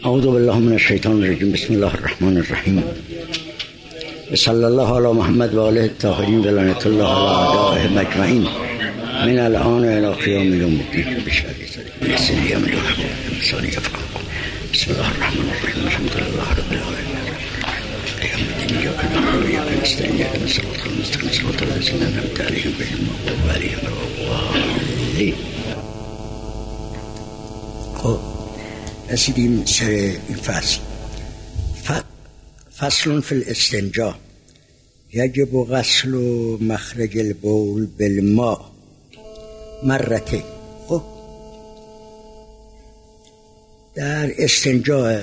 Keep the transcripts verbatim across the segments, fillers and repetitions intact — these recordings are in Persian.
اعوذ بالله من الشیطان الرجیم. بسم الله الرحمن الرحیم. صلی الله علی محمد و آله الطاهرین و لعنت الله علی اعدائهم اجمعین من الان الی قیام یوم الدین. بسم الله الرحمن الرحیم. الحمد لله رب العالمین. إياك نعبد وإياك نستعين اهدنا الصراط المستقيم صراط الذين أنعمت عليهم غير المغضوب عليهم ولا الضالين. خب رسیدیم سر این فصل. فصل فی الاستنجا. یجب غسل مخرج البول بالماء مرتين. خب در استنجا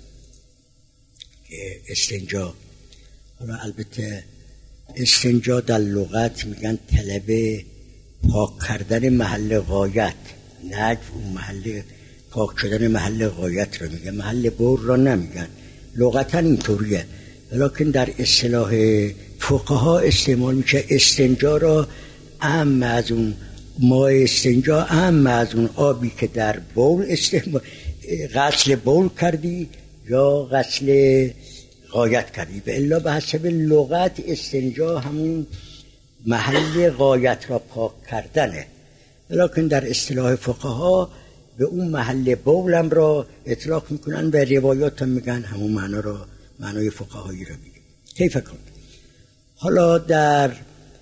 استنجا حالا البته استنجا در لغت میگن طلب پاک کردن محل غایت، نه اون محل پاک شدن محل غایت رو میگن، محل بول را نمیگن. لغتا اینطوریه، ولیکن در اصطلاح فقها استعمال میشه استنجا را اهم از اون ماء استنجا، اهم از اون آبی که در بول استعمال غسل بول کردی یا غسل غایت کردی. به الا به حسب لغت استنجا همون محل غایت را پاک کردنه، ولیکن در اصطلاح فقها به اون محل بولم را اطلاق میکنن و روایات هم میگن همون معنا را، معنای فقهایی را میگن. کیف کن. حالا در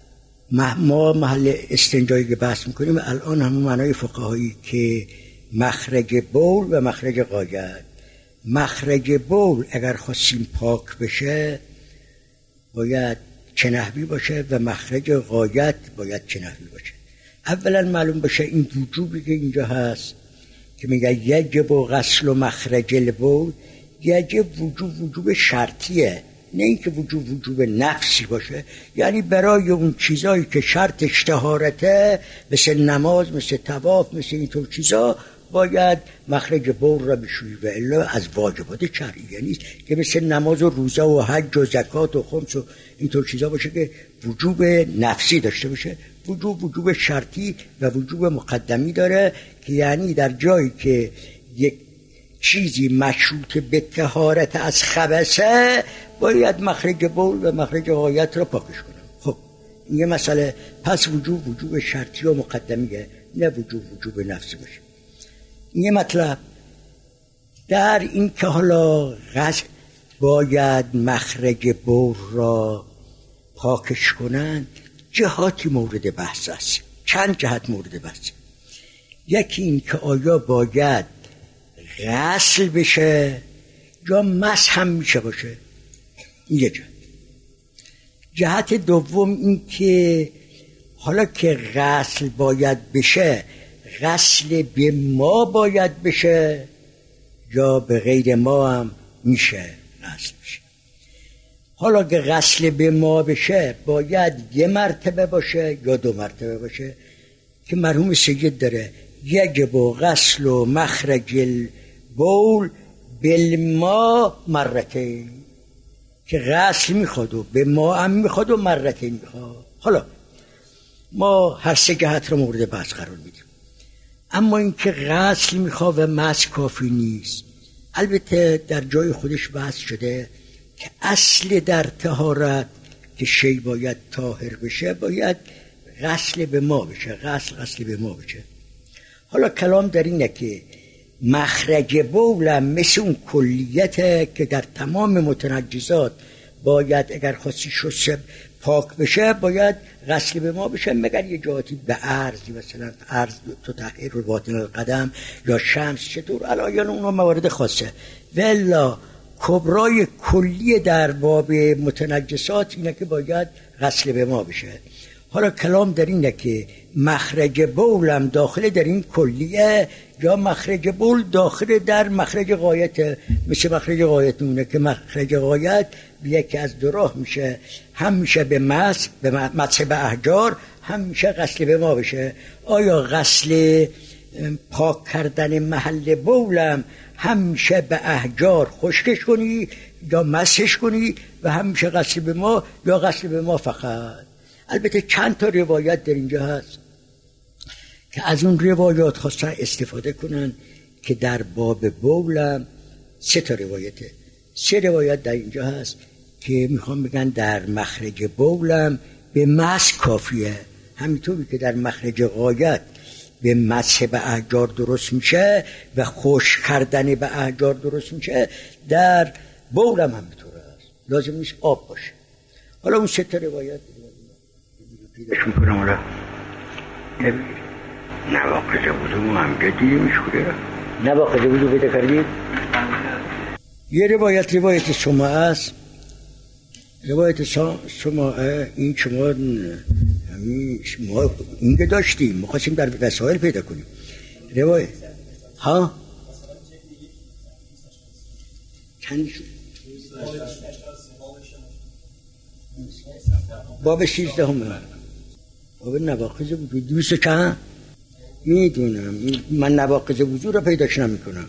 ما محل استنجایی که بحث میکنیم الان همون معنای فقهایی که مخرج بول و مخرج غایت. مخرج بول اگر خواستیم پاک بشه باید چه نحوی باشه و مخرج غایت باید چه نحوی باشه. اولا معلوم باشه این وجوبی که اینجا هست که میگه یجب غسل و مخرج البول، یجب وجوب وجوب شرطیه، نه اینکه وجوب وجوب نفسی باشه. یعنی برای اون چیزایی که شرطش طهارته مثل نماز، مثل طواف، مثل اینطور چیزا باید مخرج بول را بشویی، و الا از واجبات شرعیه نیست که مثل نماز و روزه و حج و زکات و خمس و اینطور چیزا باشه که وجوب نفسی داشته باشه. وجوب وجوب شرطی و وجوب مقدمی داره که یعنی در جایی که یک چیزی مشروط به طهارت از خبثه باید مخرج بول و مخرج غایت را پاکش کنه. خب این یه مسئله. پس وجوب وجوب شرطی و مقدمیه، نه وجوب وجوب نفسی باشه. این مطلب در این که حالا غسل باید مخرج بول را پاکش کنن جهاتی مورد بحث است. چند جهت مورد بحث. یکی این که آیا باید غسل بشه یا مسح هم میشه باشه، این یه جهت. جهت دوم این که حالا که غسل باید بشه غسل به ما باید بشه یا به غیر ما هم میشه غسل بشه. حالا که غسل به ما بشه باید یه مرتبه باشه یا دو مرتبه باشه که مرحوم سید داره یجب غسل و مخرج البول بالماء مرتين، که غسل میخواد و به ما هم میخواد و مرتين میخواد. حالا ما هر سه جهت رو مورد بحث قرار میدیم، اما اینکه غسل میخواد و مسح کافی نیست. البته در جای خودش بحث شده که اصل در طهارت که شی باید طاهر بشه باید غسل به ما بشه، غسل غسل به ما بشه. حالا کلام در اینه که مخرج بول مثل اون کلیته که در تمام متنجسات باید اگر خواستی شسته پاک بشه باید غسل به ما بشه، مگر یه جهاتی به عرضی، مثلا عرض تو تحقیر رو باطن قدم یا شمس چطور علایان اون موارد خاصه. ولا کبرای کلی در باب متنجسات اینه که باید غسل به ما بشه. حالا کلام در اینه که مخرج بولم داخل در این کلیه یا مخرج بول داخل در مخرج غایت. مثل مخرج غایت اونه که مخرج غایت به یکی از دو راه میشه، هم میشه به مسح به مسح به احجار، هم میشه غسل به ما بشه. آیا غسل پاک کردن محل بولم هم میشه به احجار خشکش کنی یا مسحش کنی و هم میشه غسل به ما یا غسل به ما فقط؟ البته چند تا روایت در اینجا هست که از اون روایات خواستن استفاده کنن که در باب بولم سه تا روایته، سه روایت در اینجا هست که میخوام بگن در مخرج بولم به مس کافیه، همینطوری که در مخرج غایت به مسح به احجار درست میشه و خشک کردن به احجار درست میشه، در بولم همینطور هست، لازم نیست آب باشه. حالا اون سه تا روایت پیداش میکنم، حالا نواقض وضو همجا دیده میشه، نواقض وضو پیدا کردید. یه روایت روایت سماعه است، روایت سماعه این شما همین ما اینگه داشتیم، ما خواستیم در وسائل پیدا کنیم روایت ها چند شد باب سیزده همه باب نواقض وضو دوست چند میدونم، من نواقض وضو را پیداش نمی کنم.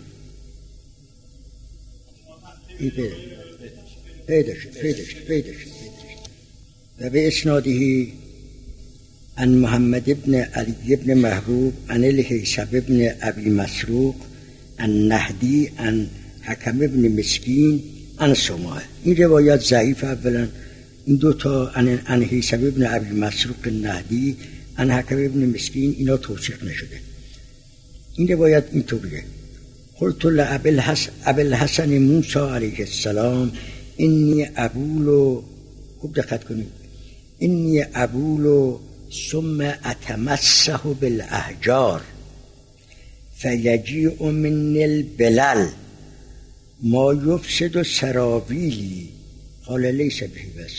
این پیدا پیدا شد پیدا شد پیدا شد و به اسنادهی عن محمد ابن علی ابن محبوب عن الهیثم ابن ابی مسروق عن نهدی عن حکم ابن مسکین عن سماعه. این روایت ضعیف، اولا این دوتا عن هیثم ابن ابی مسروق نهدی عن حکم ابن مسکین اینا توثیق نشده. این روایت اینطوریه: قلت لأبی الحسن موسی علیه السلام انی ابول، خوب دقت کنید، انی ابول ثم اتمسح بالاحجار فیجیء من البلل ما یفسد سراویلی قال لیس به بأس.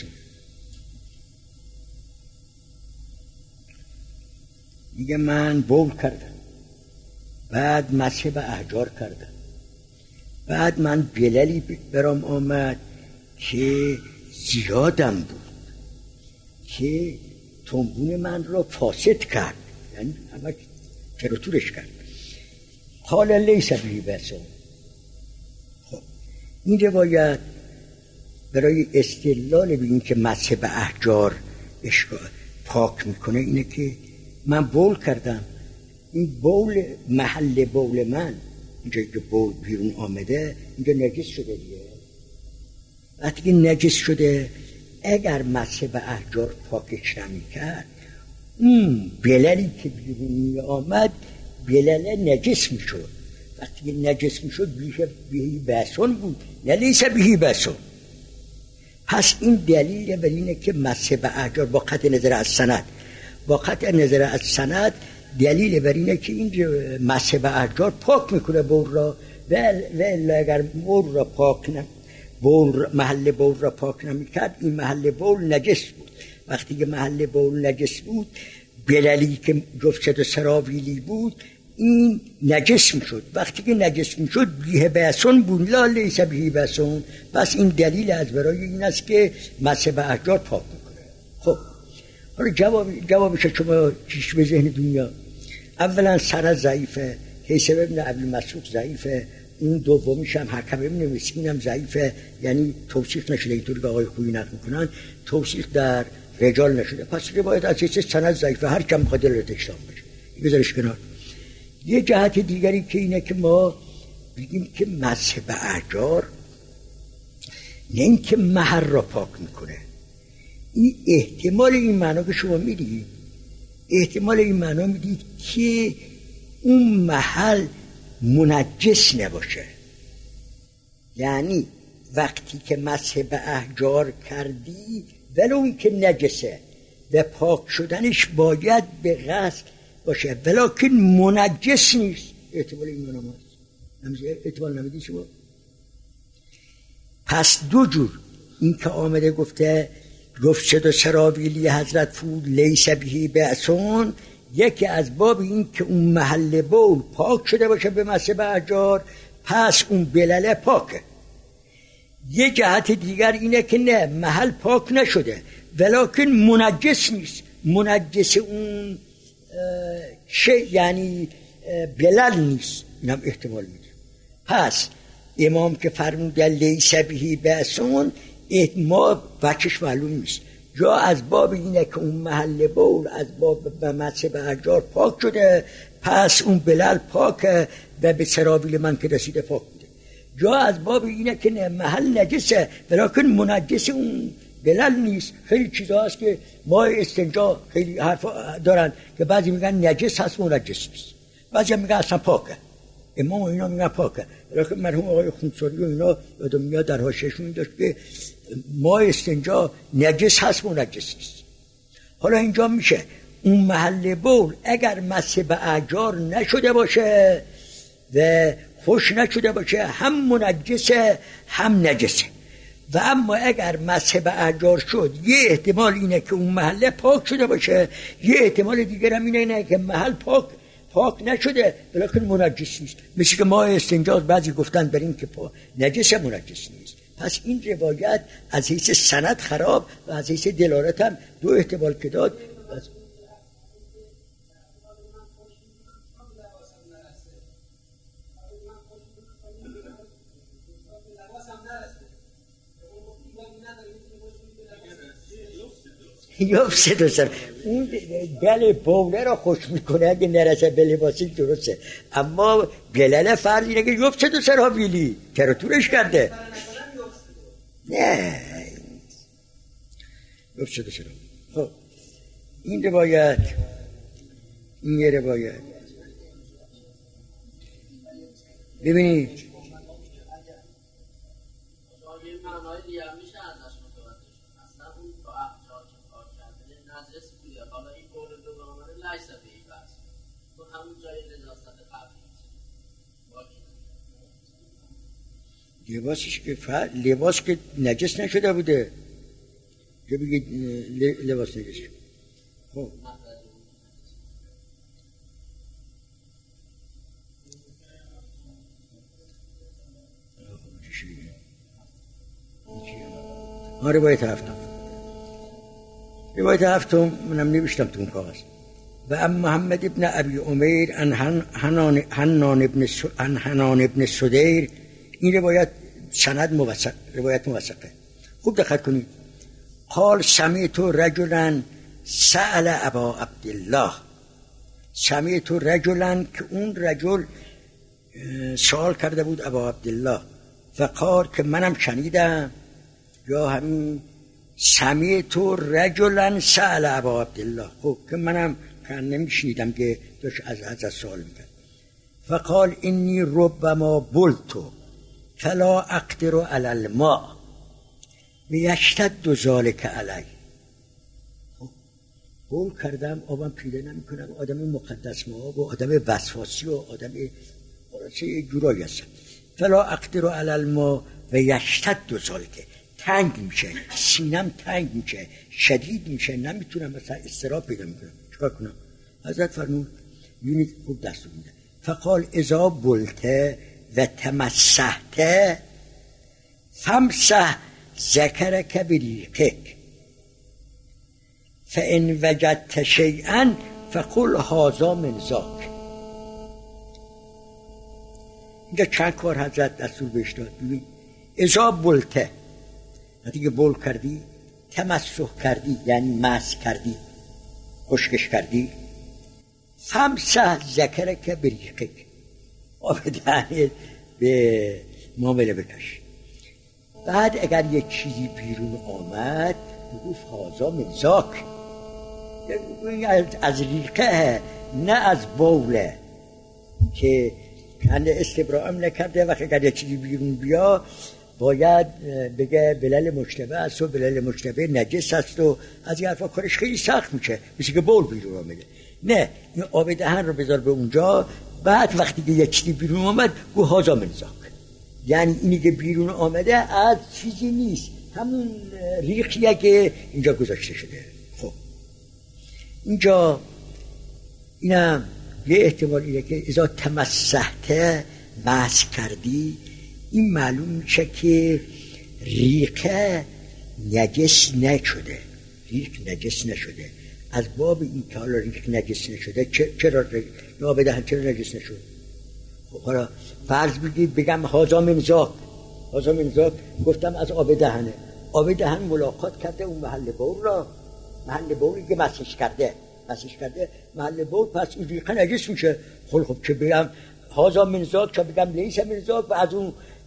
میگه من بول کردم، بعد مسح به احجار کردم، بعد من بللی برام آمد که زیادم بود که تنبون من را فاسد کرد، یعنی همه تراتورش کرد. قال لیس به بأس. خب این روایت برای استدلال به این که مسح به احجار پاک میکنه اینه که من بول کردم، این بول محل بول من اینجا که بول بیرون آمده اینجا نجس شده دیگه. وقتی که نجس شده اگر مسح به احجار پاکش نمی‌کرد اون بللی که بیرون می آمد بلل نجس میشد. وقتی که نجس میشد بهی بأسون بود، نه لیس بهی بأسون. پس این دلیل بر اینه که مسح به احجار با قطع نظر از سند با قطع نظر از سند دلیل بر اینه که این مسح به احجار پاک میکنه بول را، و الا اگر بول را پاک نه بول محل بول را پاک نمیکرد این محل بول نجس بود. وقتی که محل بول نجس بود بللی که جفت سراویلی بود این نجس میشد. وقتی که نجس میشد بیه بأسون بود، لا لیس بیه بأسون. پس این دلیل از برای این است که مسح به احجار پاک میکنه. خب حالا جواب جوابش شما چیش به ذهن دنیا؟ اولا سند ضعیفه، هیثم ابن ابی مسروق ضعیفه، اون دومیش هم حکم ابن مسکین هم ضعیفه، یعنی توثیق نشده. اینطوری که آقای خویی نقل میکنن توثیق در رجال نشده. پس روایت از چه سند ضعیفه، هر کم قادر رو تکشام بشه بذارش کنار. یه جهت دیگری که اینه که ما بگیم که مسح به احجار نه این که محل را پاک میکنه، این احتمال این معنا که شما میدید، احتمال این معنا میدید که اون محل منجس نباشه. یعنی وقتی که مسح به احجار کردی ولو این که نجسه و پاک شدنش باید به غسل باشه ولکن منجس نیست. احتمال این معنا هست، احتمال نمیدید شما. پس دو جور این که آمده گفته گفت شد و سراویلی حضرت فود لیس بهی بأسون، یکی از باب این که اون محل بول پاک شده باشه به مسح به احجار، پس اون بلله پاکه. یه جهت دیگر اینه که نه محل پاک نشده ولکن منجس نیست، منجس اون چه یعنی بلل نیست، اینم احتمال میده. پس امام که فرموده لیس بهی بأسون ما وجهش معلوم نیست، یا از باب اینه که اون محل بول از باب به مسح به احجار پاک شده پس اون بلل پاکه و به سراویل من که رسیده پاک بوده، جا از باب اینه که محل نجسه ولیکن منجس اون بلل نیست. خیلی چیزا هست که ما استنجا خیلی حرفا دارن که بعضی میگن نجس هست منجس نیست، بعضی میگن اصلا پاکه. امام و اینا میگن پاکه، ولیکن مرحوم آقای خونساری و اینا یادم میاد در حاشیه‌شون داشت که ما استنجا نجس هست منجس نیست. حالا اینجا میشه اون محل بول اگر مسح به احجار نشده باشه و خوش نشده باشه هم منجسه هم نجسه. و اما اگر مسح به احجار شد یه احتمال اینه که اون محله پاک شده باشه، یه احتمال دیگر هم اینه که محل پاک پاک نشده ولیکن منجس نیست. مثل که ما استنجا بعضی گفتن بر این که نجس منجس نیست. پس این روایت از حیث سند خراب و از حیث دلالت هم دو احتمال که داد. یفسد سر اون گل بوله رو خوش میکنه اگه نرسه به لباسی درسته، اما گلل فرض اینه که یفسد سر ها ویلی تراتورش کرده. نه یفسد سر. خب این روایت این یه روایت ببینید لباسش که فر... لباس که نجس نشده بوده که بگید لباس نجس شد. خب ها روایت هفتم روایت هفتم منم نوشتم تو اون کاغذ. و ام محمد ابن ابی عمیر ان حنان حنان ابن س... ان حنان ابن سدیر. این روایت سند موثق، روایت موثقه. خوب دقت کنید. قال سمعت رجلا سأل ابا عبدالله. سمعت رجلا که اون رجل سوال کرده بود ابا عبدالله. فقال که منم شنیدم، یا همین سمعت رجلا سأل ابا عبدالله. خب که منم نمیشنیدم که داشت از از سوال میکرد. فقال اینی ربما بلتو فلا اقدر علی الماء میشتد ذلک علی. بول کردم آبم پیدا نمی کنم، آدم مقدس ما و آدم وسواسی و آدم چه جورایی هستم. فلا اقدر علی الماء و یشتد ذلک، تنگ میشه سینم، تنگ میشه شدید میشه، نمیتونم مثلا استراحت پیدا میکنم، چیکار کنم؟ حضرت فرمود یونیت خوب دستور میده. فقال اذا بلته و تمسحت فامسح ذکرک بریقک فان وجدت شیئا فقل هذا من ذاک. اینجا چند کار حضرت دستور بهش داد. ببین اذا بلته وقتی که بول کردی، تمسح کردی یعنی مسح کردی، خشکش کردی، فامسح ذکرک بریقک، آب دهنت به معامله بکش. بعد اگر یک چیزی بیرون آمد بگفت هازا من ذاک، از ریقه نه از بوله که کنده استبراء هم نکرده. وقتی اگر یک چیزی بیرون بیا باید بگه بلل مجتبه است و بلل مجتبه نجس است و از این حرفا کارش خیلی سخت میشه، مثل که بول بیرون آمده. نه این آب دهن رو بذار به اونجا، بعد وقتی که یک چیزی بیرون آمد گو هازا من ذاک، یعنی اینی که بیرون آمده از چیزی نیست، همون ریقیه که اینجا گذاشته شده. خب اینجا اینم یه احتمال اینه که اذا تمسحت مسح کردی، این معلوم میشه که ریقه نجس نشده، ریق نجس نشده. از باب این که حالا ریق نجس نشده، چرا آب دهن چرا نجس نشد؟ خب حالا فرض بگید بگم هازا من ذاک، هازا من ذاک گفتم از آب دهنه، آب دهن ملاقات کرده اون محل بول را، محل بولی که مسحش کرده مسحش کرده محل بول، پس این ریقه نجس میشه. خب خب که بگم هازا من ذاک، که بگم لیس من ذاک و از اون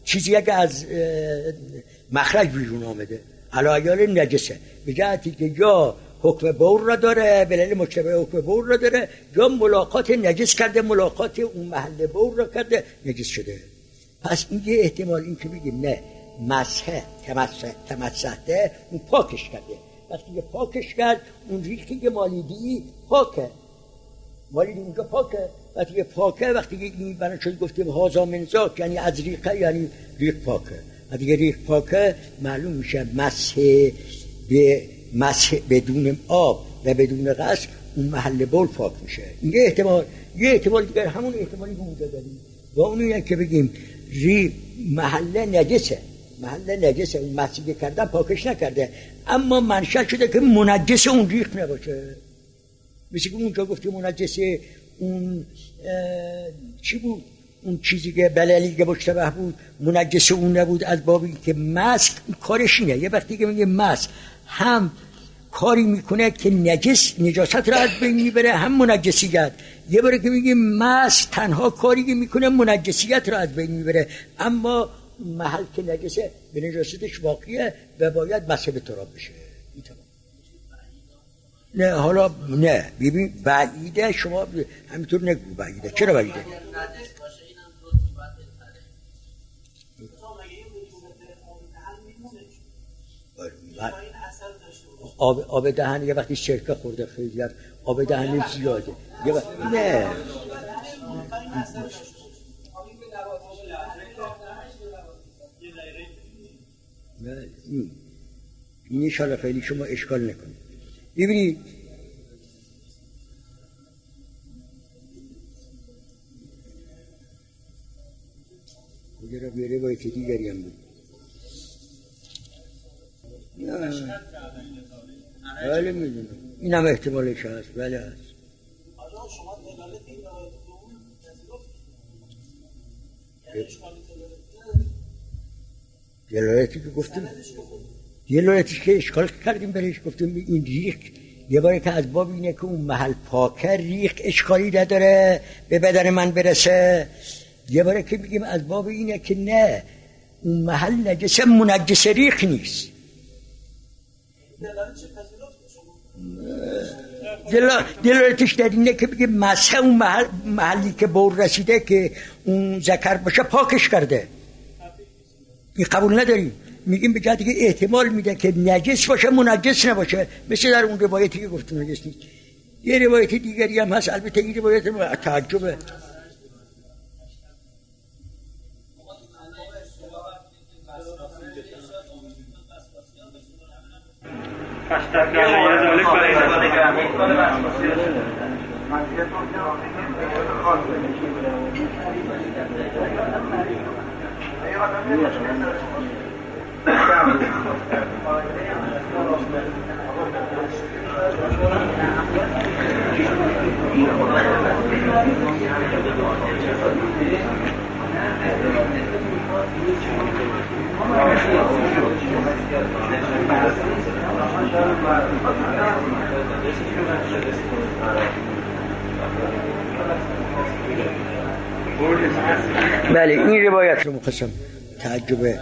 چیزی اگه از مخرج بیرون آمده علایال نجسه، به جهتی که یا حکم بول را داره، بلل مشتبه حکم بول را داره، یا ملاقات نجس کرده، ملاقات اون محل بول را کرده، نجس شده. پس این یه احتمال این که بگیم نه مسحه تمسح تمسحته اون پاکش کرده. وقتی که پاکش کرد اون ریخی که مالیدی پاکه، مالیدی اونجا پاکه. وقتی که پاکه، وقتی که این برای شد گفتیم هازا منزاک یعنی از ریخه، یعنی ریخ پاکه. وقتی که ریخ پاکه معلوم میشه مسح به مسح بدون آب و بدون غسل اون محل بول پاک میشه. این یه احتمال. یه احتمال دیگر همون احتمالی که اونجا داریم و اون اینه که بگیم ری محل نجسه، محل نجسه، اون مسح کردن پاکش نکرده، اما منشأ شده که منجس اون ریخ نباشه. مثل که اونجا گفتیم منجسه اون چی بود، اون چیزی که بللی که مشتبه بود منجس اون نبود، از بابی که مسح کارش اینه. یه وقتی که میگه مسح هم کاری میکنه که نجس نجاست را از بین میبره، هم منجسیت. یه باره که میگه مسح تنها کاری که میکنه منجسیت را از بین میبره، اما محل که نجسه به نجاستش واقعیه و باید مسح به تراب بشه. نه حالا نه ببین بعیده، شما همینطور نگو بعیده. چرا بعیده؟ آب آب دهن یه وقتی شرکه خورده خیلی از آب دهن زیاده یه وقت... نه نه این شاله خیلی شما اشکال نکنید. ببینید کجا را بیاره باید که دیگری هم بود. نه بله میدونم این هم احتمالش هست. بله هست. دلالتی که گفتیم دلالتی که اشکال کردیم برایش گفتیم این ریخ یه باره که از باب اینه که اون محل پاکه ریخ اشکالی نداره به بدن من برسه، یه باره که بگیم از باب اینه که نه اون محل نجسه منجس ریخ نیست. دلالتش در اینه که بگیم مسح اون محل محلی که بول رسیده که اون ذکر باشه پاکش کرده. این قبول نداریم. میگیم به جهتی که احتمال میده که نجس باشه منجس نباشه، مثل در اون روایتی که گفتم نجس نیست. یه روایت دیگری هم هست، البته این روایت تعجبه. بله این روایت رو مخصم تعجبه.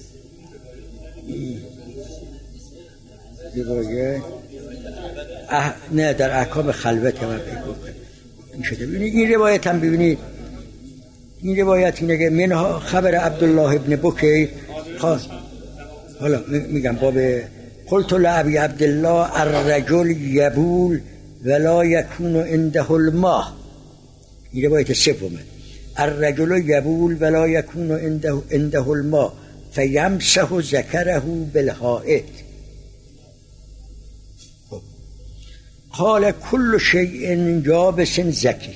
روایت اه... نه در احکام خلوت هم این شده. ببینید این روایت هم ببینید این روایت اینه که منها خبر عبدالله ابن بکیر خواست. حالا میگم باب قلت لعبی عبدالله الرجل یبول ولا یکون عنده الماء، این روایت سومه. الرجل یبول ولا یکون عنده عنده الماء فیمسح ذکره بالحائط. قال كل شيء جابس زکی.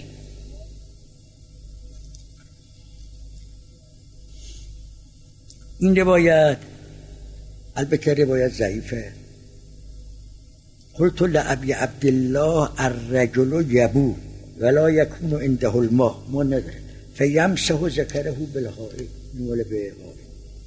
این روایت البته روایت ضعیفه. قلت لأبي عبد الله الرجل یبول ولا یکون عنده الماء، ما نداره فیمسح ذکره بالحائط نول به حائط.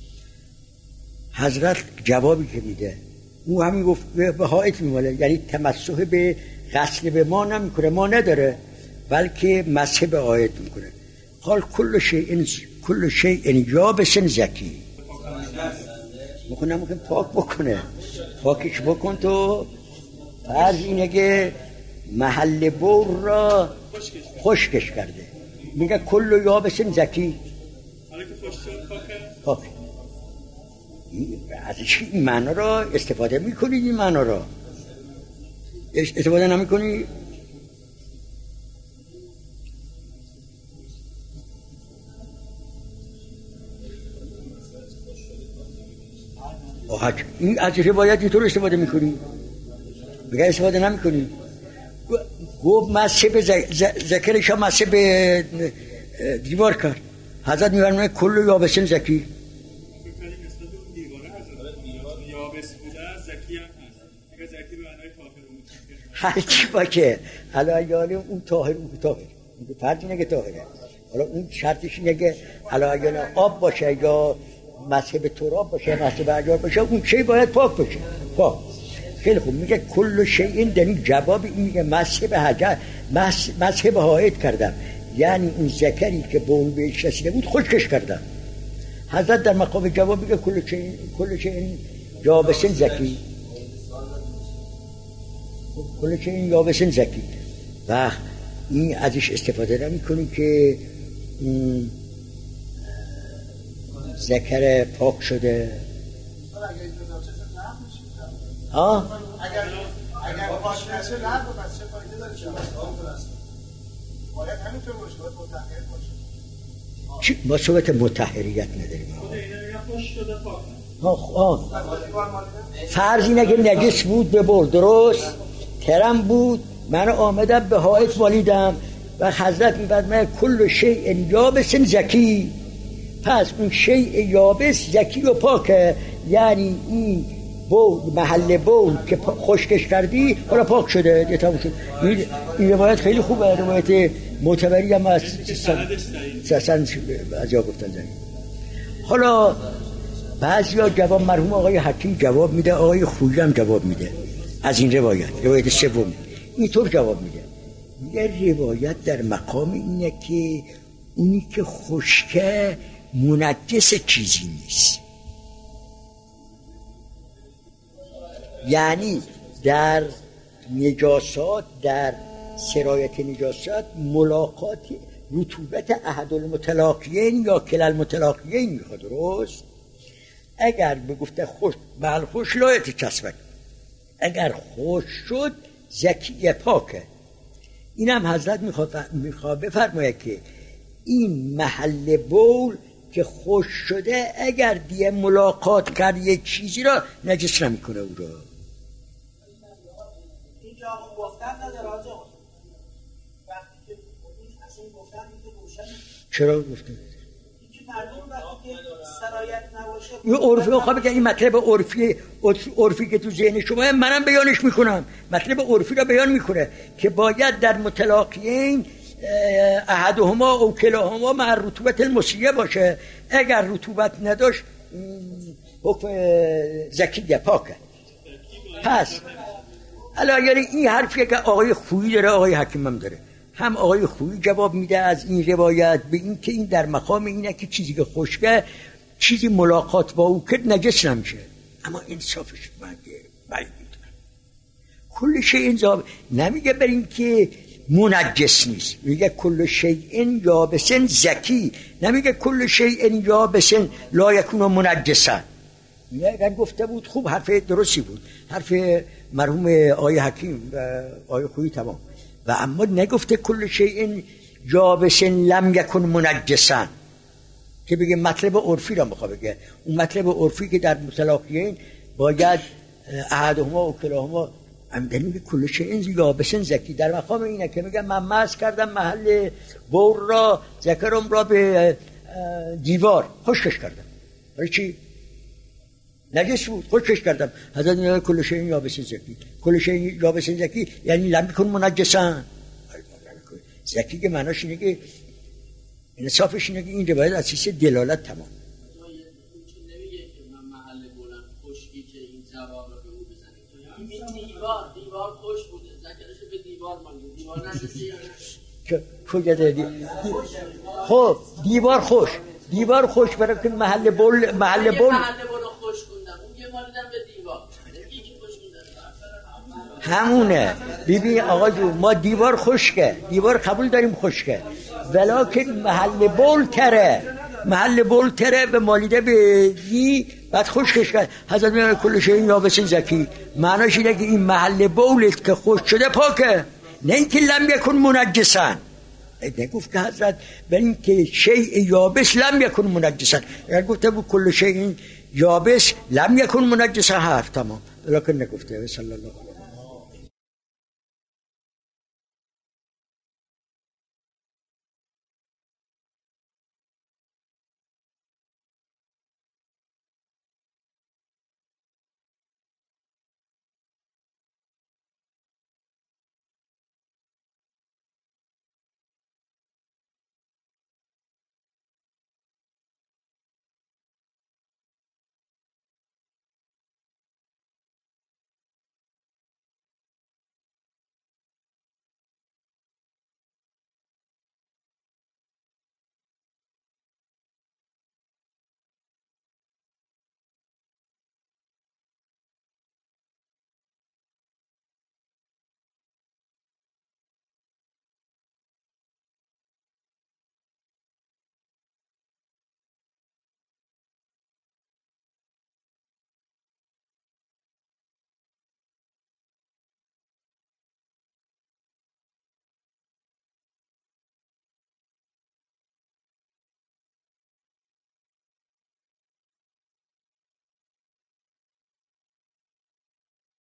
حضرت جوابی که میده او همین گفت به حائط میماله، یعنی تمسح به غسل به ما نمیکنه، ما نداره، بلکه مسح به حائط میکنه. قال کل شیء کل شیء یابس زکی. میخونه ممکن پاک بکنه، پاکش بکن تو. فرض اینه که محل بول را خشکش کرده، میگه کل یابس زکی. پاک. از این معنا را استفاده میکنید، این معنا را استفاده نمیکنی. آه این از روایت اینطور استفاده میکنی، بگه استفاده نمیکنی. گفت مسیب ذکرش هم مسیب دیوار کرد. حضرت میفرماید کل یابسین زکی. هر چی باشه علی اون طاهر اون طاهر فرض اینه که طاهره. حالا اون شرطش اینه که علی آب باشه یا مذهب تراب باشه، مذهب احجار باشه، اون چی باید پاک باشه. پاک. خیلی خوب. میگه کل شیء، دنی جواب این میگه مذهب حجر، مذهب حائط کردم، یعنی اون ذکری که به اون بهش رسیده بود خشکش کردم. حضرت در مقام جواب میگه کل شیء کل شیء یابسین زکی، کل شیء یابسین زکی. و این ازش استفاده نمی‌کنی که ذکر پاک شده. ها اگر اگر پاک نشه نه بس چه فایده داره؟ باید همینطور باشه، باید مطهر باشه. چی ما صورت مطهریت نداریم. خود اینا پاک شده پاک. ها ها فرض اینه که نجس بود ببر، درست ترم بود، من آمدم به حائط والیدم و حضرت می‌فرماید کل شیء یابس زکی. پس اون شیء یابس زکی و پاکه، یعنی این بول محل بول که خشکش کردی حالا پاک شده دیگه، تموم شد. این روایت خیلی خوبه، روایت معتبری هم از سن از جا گفتن زنی. حالا بعضیا جواب مرحوم آقای حکیم جواب میده، آقای خویی هم جواب میده از این روایت، روایت سوم اینطور جواب میده، میگه روایت در مقام اینه که اونی که خشکه منجس چیزی نیست. یعنی در نجاسات، در سرایت نجاسات ملاقات رطوبت احد المتلاقیین یا کل المتلاقیین میخواد، درست؟ اگر بگفته خوش بل خوش لایت چسبک، اگر خوش شد زکی پاکه. این هم حضرت میخواد میخواد بفرماید که این محل بول که خوش شده اگر دیگه ملاقات کرد یک چیزی را نجس نمیکنه او را. اینجا گفتن نداره آجا، وقتی که اصلا گفتن که روشن. چرا گفتن؟ مردم وقتی که سرایت نباشه این عرفی آخه بگه، این مطلب عرفی عرفی که تو ذهن شما منم بیانش میکنم، مطلب عرفی را بیان میکنه که باید در متلاقیین احدهما او کلاهما مع رطوبت المسیه باشه. اگر رطوبت نداشت حکم زکیه پاکه. پس الان یعنی این حرفی که آقای خویی داره آقای حکیم هم داره، هم آقای خویی جواب میده از این روایت به این که این در مقام اینه که چیزی که خشکه چیزی ملاقات با او کرد نجس نمیشه. اما انصافش مگه بعید میدونم کل شیء انزاب نمیگه بر این که منجس نیست، میگه کل شیء یابس زکی، نمیگه کل شیء یابس لا یکون منجسا. اگر گفته بود خوب، حرف درستی بود، حرف مرحوم آقای حکیم و آقای خویی تمام. و اما نگفته کل شیء یابس لم یکن منجسا که بگه مطلب عرفی را میخواد بگه. اون مطلب عرفی که در متلاقیین باید احدهما و کلاهما همدنی که کل شیء یابس زکی، در مقام اینه که میگه من مس کردم محل بول را، ذکرم را به دیوار خشکش کردم، برای چی؟ نجس بود خشکش کردم. حضرت میگه کل شیء یابس زکی، کل شیء یابس زکی یعنی لم یکن منجسا. زکی که معناش اینه که انصافش اینه که این روایت از چیز دلالت تمام. دیوار دیوار خوش بوده، ذکرش به دیوار مانده، دیوار نجسی که کجا دادی؟ خب دیوار خوش، دیوار خوش برای که محل بول محل بول محل بول خوش کندم اون یه مالیدم به دیوار همونه. ببین آقا جو ما دیوار خشکه، دیوار قبول داریم خشکه، ولیکن محل بول تره، محل بول تره به مالیده بگی بعد خشکش کرد. حضرت میگه کل شیء یابس زکی، معناش اینه که این محل بولت که خشک شده پاکه، نه اینکه لم یکن منجسا. نگفت که حضرت ولی اینکه شیء یابس لم یکن منجسا، اگر گفته بود کل شیء یابس لم یکن منجسا حرف تمام، ولیکن نگفته. صلی الله